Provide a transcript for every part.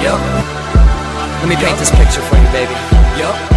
Yup. Let me paint this picture for you, baby. Yup.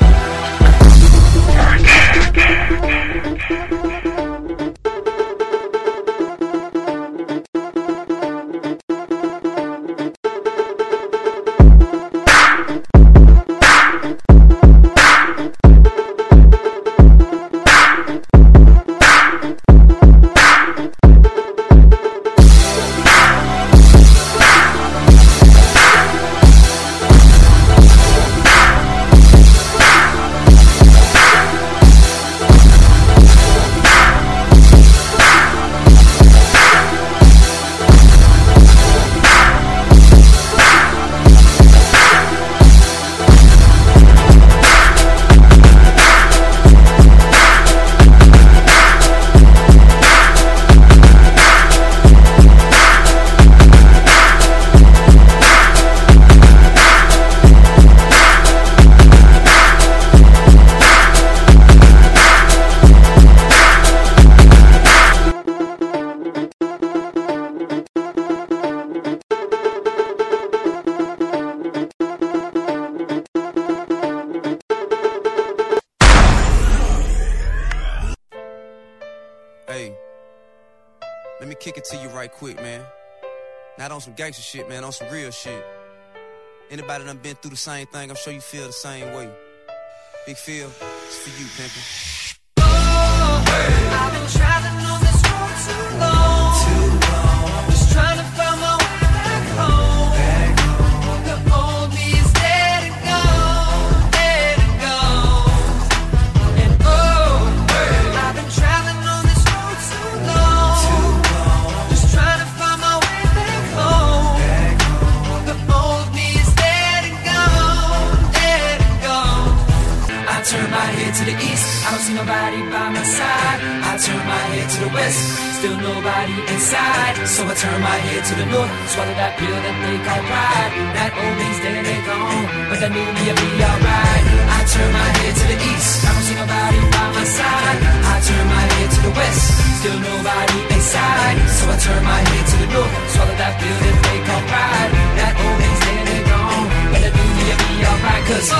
Hey, let me kick it to you right quick, man. Not on some gangster shit, man, on some real shit. Anybody done been through the same thing, I'm sure you feel the same way. Big Phil, it's for you, pimpin'. Oh, hey. I've been traveling on this road too long. Just trying to find my way back home. The old me is dead and gone, dead and gone. And oh, hey. I've been traveling on this road too long. Just trying to find my way back home. The old me is dead and gone, dead and gone. I turn my head to the east, I don't see nobody by my side. I turn my head to the west, still nobody inside. So I turn my head to the north, swallow that pill that they call pride. That old me's dead and gone, but that new me'll be alright. I turn my head to the east, I don't see nobody by my side. I turn my head to the west, still nobody inside. So I turn my head to the north, swallow that pill that they call pride. That old me's dead and gone, but that new me'll be alright. Cause